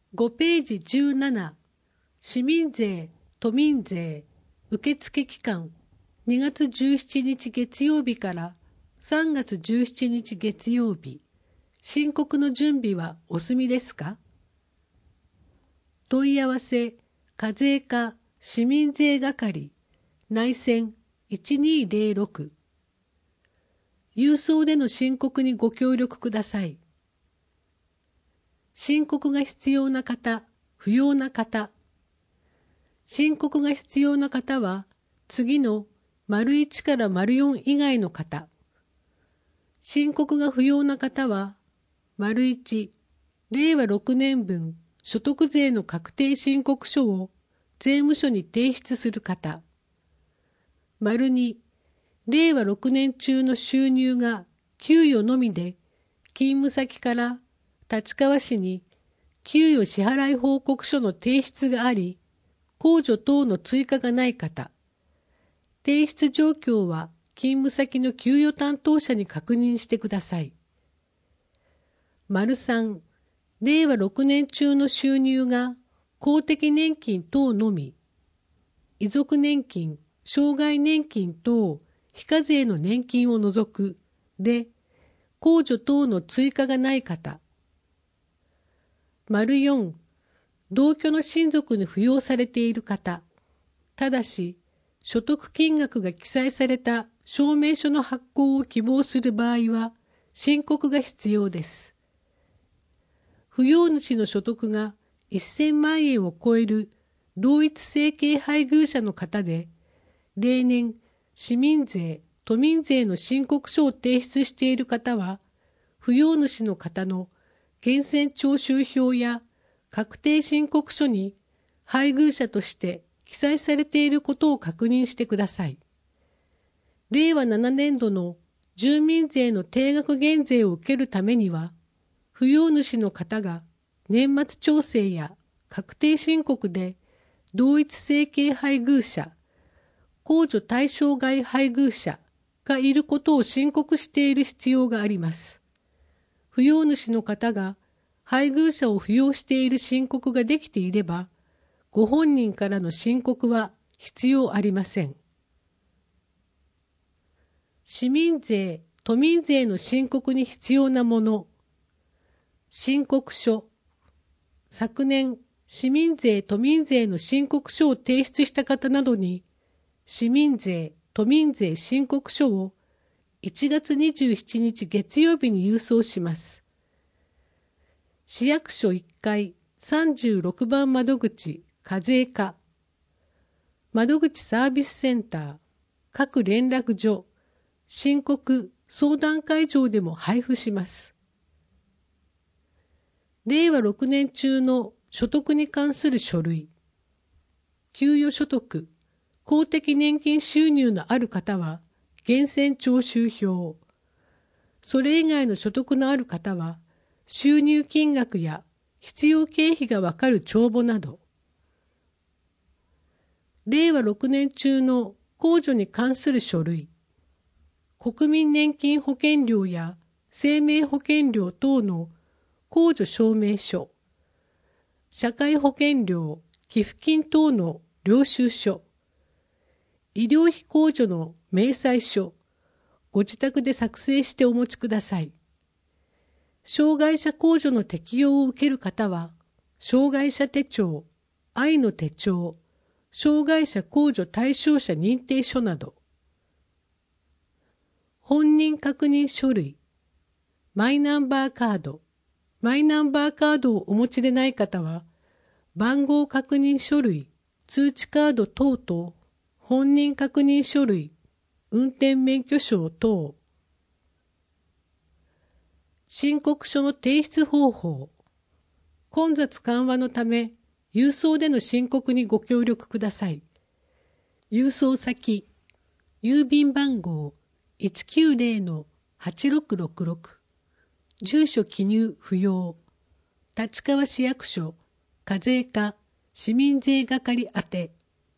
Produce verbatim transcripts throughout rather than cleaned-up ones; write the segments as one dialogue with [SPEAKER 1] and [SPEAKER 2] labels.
[SPEAKER 1] ごページじゅうなな、市民税、都民税、受付期間、にがつじゅうしちにち月曜日からさんがつじゅうしちにち月曜日、申告の準備はお済みですか？問い合わせ、課税課市民税係、内線いちにーぜろろく。郵送での申告にご協力ください。申告が必要な方、不要な方。申告が必要な方は、次の丸いちから丸よん以外の方。申告が不要な方は、丸いち、れいわろくねんぶん所得税の確定申告書を税務署に提出する方。丸に、れいわろくねん中の収入が給与のみで、勤務先から立川市に給与支払い報告書の提出があり、控除等の追加がない方。提出状況は勤務先の給与担当者に確認してください。丸さん、れいわろくねん中の収入が公的年金等のみ、遺族年金、障害年金等非課税の年金を除くで、控除等の追加がない方。丸よん、同居の親族に扶養されている方。ただし、所得金額が記載された証明書の発行を希望する場合は、申告が必要です。扶養主の所得がせんまんえんを超える同一生計配偶者の方で、例年、市民税、都民税の申告書を提出している方は、扶養主の方の源泉徴収票や確定申告書に配偶者として記載されていることを確認してください。れいわななねんどの住民税の定額減税を受けるためには、扶養主の方が年末調整や確定申告で同一生計配偶者、控除対象外配偶者がいることを申告している必要があります。扶養主の方が配偶者を扶養している申告ができていれば、ご本人からの申告は必要ありません。市民税、都民税の申告に必要なもの。申告書。昨年、市民税、都民税の申告書を提出した方などに、市民税、都民税申告書をいちがつにじゅうしちにち月曜日に郵送します。市役所いっかいさんじゅうろくばん窓口課税課、窓口サービスセンター、各連絡所、申告相談会場でも配布します。れいわろくねん中の所得に関する書類、給与所得、公的年金収入のある方は源泉徴収票、それ以外の所得のある方は収入金額や必要経費がわかる帳簿など、れいわろくねん中の控除に関する書類、国民年金保険料や生命保険料等の控除証明書、社会保険料、寄付金等の領収書、医療費控除の明細書、ご自宅で作成してお持ちください。障害者控除の適用を受ける方は、障害者手帳、愛の手帳、障害者控除対象者認定書など、本人確認書類、マイナンバーカード、マイナンバーカードをお持ちでない方は、番号確認書類、通知カード等々、本人確認書類、運転免許証等。申告書の提出方法。混雑緩和のため、郵送での申告にご協力ください。郵送先、郵便番号 いちきゅうぜろのはちろくろくろく、住所記入不要、立川市役所、課税課、市民税係宛て。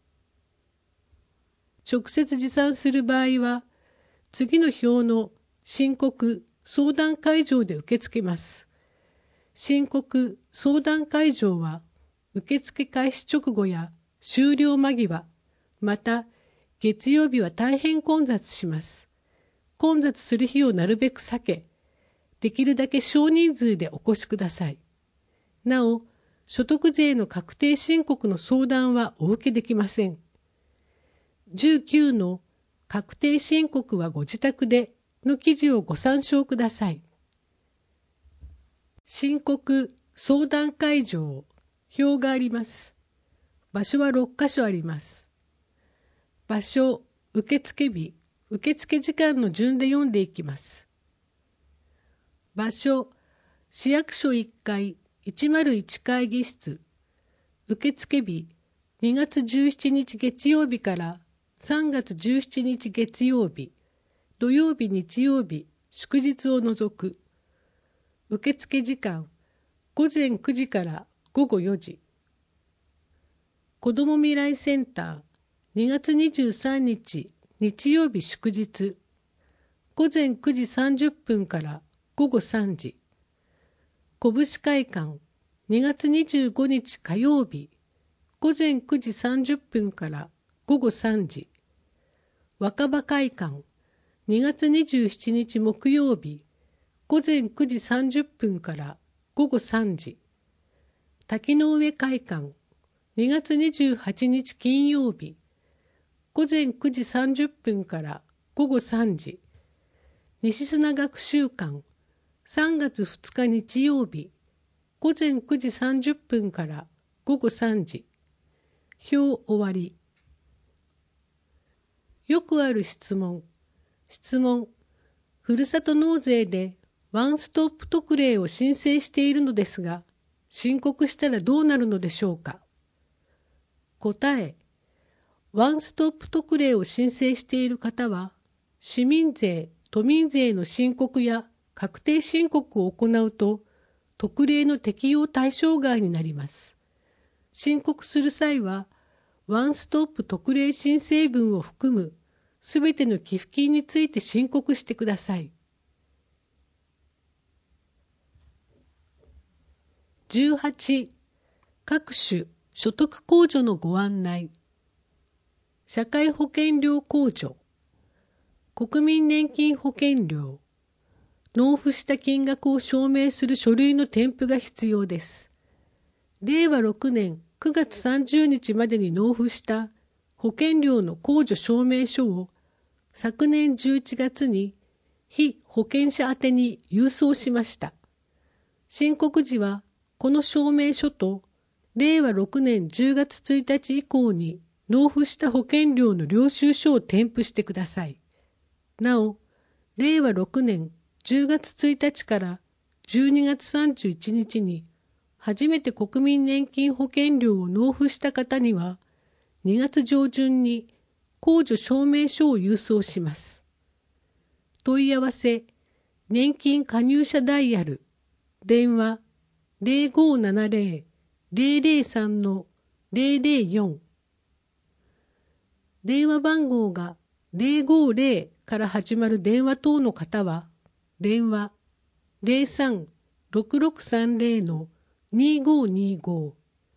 [SPEAKER 1] 直接持参する場合は、次の表の申告・相談会場で受け付けます。 申告・相談会場は受付開始直後や終了間際、また月曜日は大変混雑します。混雑する日をなるべく避け、できるだけ少人数でお越しください。なお、所得税の確定申告の相談はお受けできません。じゅうきゅうの確定申告はご自宅での記事をご参照ください。申告・相談会場、表があります。場所はろっかしょあります。場所、受付日、受付時間の順で読んでいきます。場所、市役所いっかいいちまるいち会議室。受付日、にがつじゅうしちにち月曜日からさんがつじゅうしちにち月曜日、土曜日日曜日、祝日を除く。受付時間、ごぜんくじからごごよじ。子ども未来センター、にがつにじゅうさんにち日曜日祝日、ごぜんくじさんじゅっぷんからごごさんじ。こぶし会館、にがつにじゅうごにち火曜日、ごぜんくじさんじゅっぷんからごごさんじ。若葉会館、にがつにじゅうしちにち木曜日、ごぜんくじさんじゅっぷんからごごさんじ。滝の上会館、にがつにじゅうはちにち金曜日、ごぜんくじさんじゅっぷんからごごさんじ。西砂学習館、さんがつふつか日曜日、ごぜんくじさんじゅっぷんからごごさんじ。表終わり。よくある質問。質問。ふるさと納税でワンストップ特例を申請しているのですが、申告したらどうなるのでしょうか。答え。ワンストップ特例を申請している方は、市民税・都民税の申告や確定申告を行うと、特例の適用対象外になります。申告する際は、ワンストップ特例申請分を含むすべての寄付金について申告してください。じゅうはち、各種所得控除のご案内。社会保険料控除、国民年金保険料、納付した金額を証明する書類の添付が必要です。れいわろくねんくがつさんじゅうにちまでに納付した保険料の控除証明書を昨年じゅういちがつに被保険者宛に郵送しました。申告時はこの証明書とれいわろくねんじゅうがつついたち以降に納付した保険料の領収書を添付してください。なお、れいわろくねんじゅうがつついたちからじゅうにがつさんじゅういちにちに初めて国民年金保険料を納付した方には、にがつじょうじゅんに控除証明書を郵送します。問い合わせ、年金加入者ダイヤル、電話ゼロごななゼロ ゼロゼロさん ゼロゼロよん。電話番号がゼロごゼロから始まる電話等の方は、電話ゼロさん ろくろくさんゼロ のにごにご。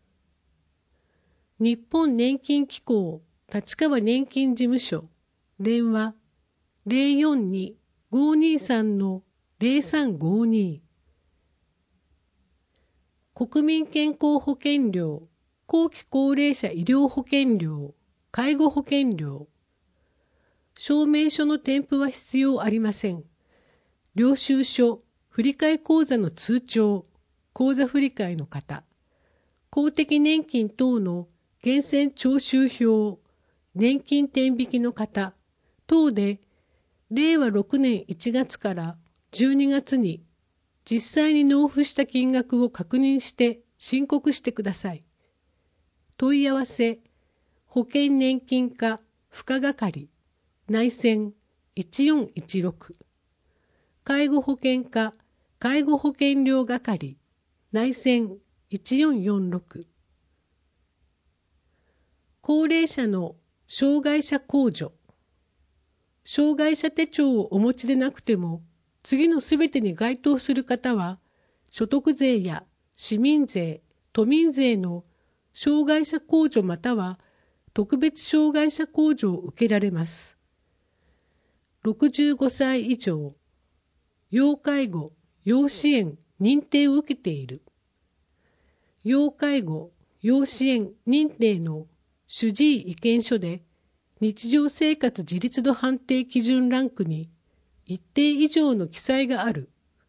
[SPEAKER 1] 日本年金機構立川年金事務所、電話ゼロよんに ごにさん のゼロさんごに。国民健康保険料、後期高齢者医療保険料、介護保険料。証明書の添付は必要ありません。領収書、振替口座の通帳、口座振替の方、公的年金等の源泉徴収票、年金天引きの方等で、れいわろくねんいちがつからじゅうにがつに実際に納付した金額を確認して申告してください。問い合わせ、保険年金課付加係、内線いちよんいちろく、介護保険課介護保険料係、内線いちよんよんろく。高齢者の障害者控除。障害者手帳をお持ちでなくても、次のすべてに該当する方は、 所得税や市民税、都民税の障害者控除または特別障害者控除を受けられます。ろくじゅうごさい以上、要介護、要支援、認定を受けている。要介護、要支援、認定の主治医意見書で日常生活自立度判定基準ランクに一定以上の記載がある。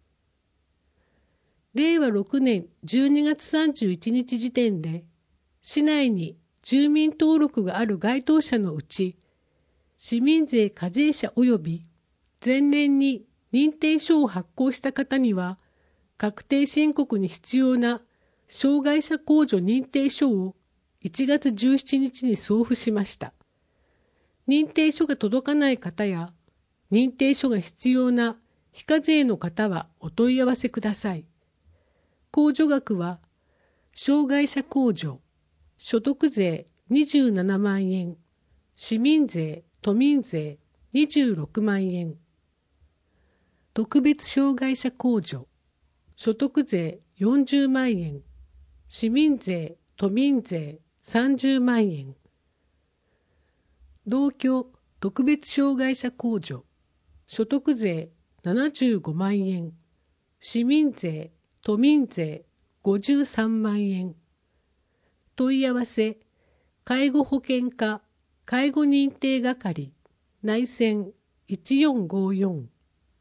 [SPEAKER 1] れいわろくねんじゅうにがつさんじゅういちにち時点で、市内に住民登録がある該当者のうち、市民税課税者及び前年に認定書を発行した方には、確定申告に必要な障害者控除認定書をいちがつじゅうしちにちに送付しました。認定書が届かない方や、認定書が必要な非課税の方はお問い合わせください。控除額は、障害者控除、所得税にじゅうななまんえん、市民税、都民税にじゅうろくまんえん、特別障害者控除、所得税よんじゅうまんえん、市民税、都民税さんじゅうまんえん、同居特別障害者控除、所得税ななじゅうごまんえん、市民税、都民税ごじゅうさんまんえん。問い合わせ、介護保険課介護認定係内線いちよんごよん。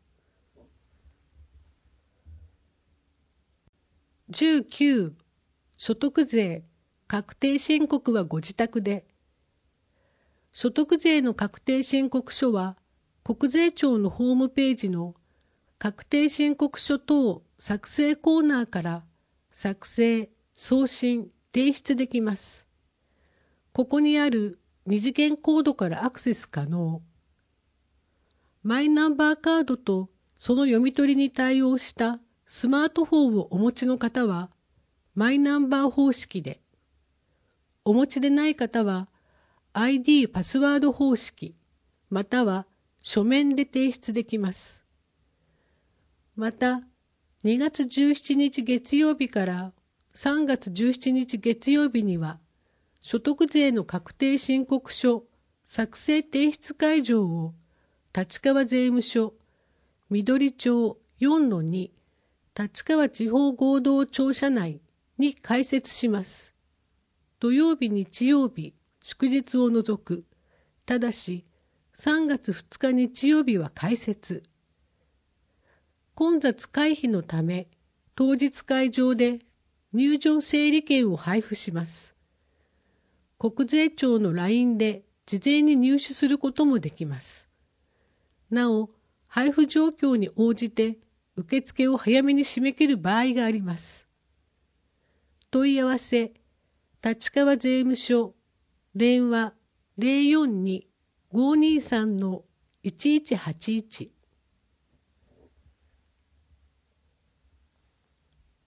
[SPEAKER 1] じゅうきゅう、所得税確定申告はご自宅で。所得税の確定申告書は、国税庁のホームページの確定申告書等作成コーナーから作成、送信、提出できます。ここにある二次元コードからアクセス可能。マイナンバーカードとその読み取りに対応したスマートフォンをお持ちの方は、マイナンバー方式で、お持ちでない方は、アイディー パスワード方式、または書面で提出できます。また、にがつじゅうしちにち月曜日からさんがつじゅうしちにち月曜日には、所得税の確定申告書作成提出会場を立川税務署緑町 よんのに 立川地方合同庁舎内に開設します。土曜日、日曜日、祝日を除く。ただし、さんがつふつか日曜日は開設。混雑回避のため、当日会場で入場整理券を配布します。国税庁の ライン で事前に入手することもできます。なお、配布状況に応じて受付を早めに締め切る場合があります。問い合わせ、立川税務署、電話 ゼロよんに ごーにーさんのいちいちはちいち